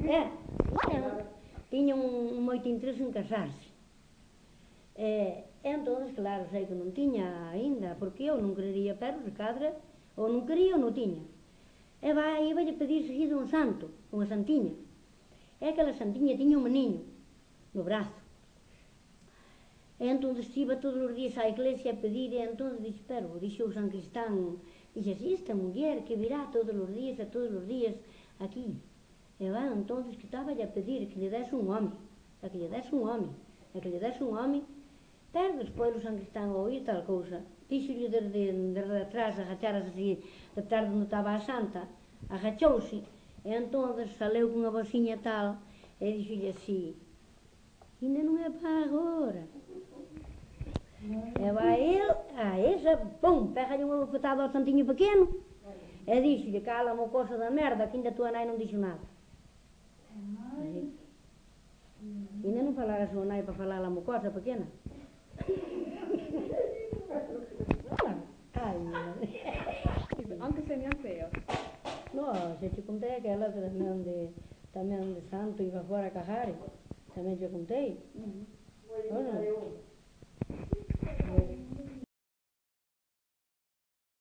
Tiñan moito interese en casarse. Entón, claro, sei que non tiña aínda, porque eu non querería, pero se cadra, ou non quería ou non tiña. E iba a pedir seguido un santo, unha santiña. E aquela santiña tiña un meniño no brazo. E entón iba todos os días á iglesia a pedir, e entón dixo, pero, dixo o San Cristán, dixo, así esta muller que virá todos os días aquí. E entón que estaba a pedir que lle dese un home, que lle dese un home, que lle dese un home. Pero despois o San Cristán oía tal cousa, dixolle desde atrás, agacharase así, detrás de onde estaba a santa, agachouse, e entón saleu cunha vociña tal, e dixolle así, ainda non é para agora. E vai ele, a esa, pum, pega-lhe unha bofetada ao santiño pequeno, e dixolle, cala mocosa da merda, que ainda tua nai non dixo nada. Ainda non falara a súa nai para falar a mocosa pequena. Ai, madre. Anche se mi feo. No, se te contei aquela tamén de santo iba fora a cajar, tamén te contei.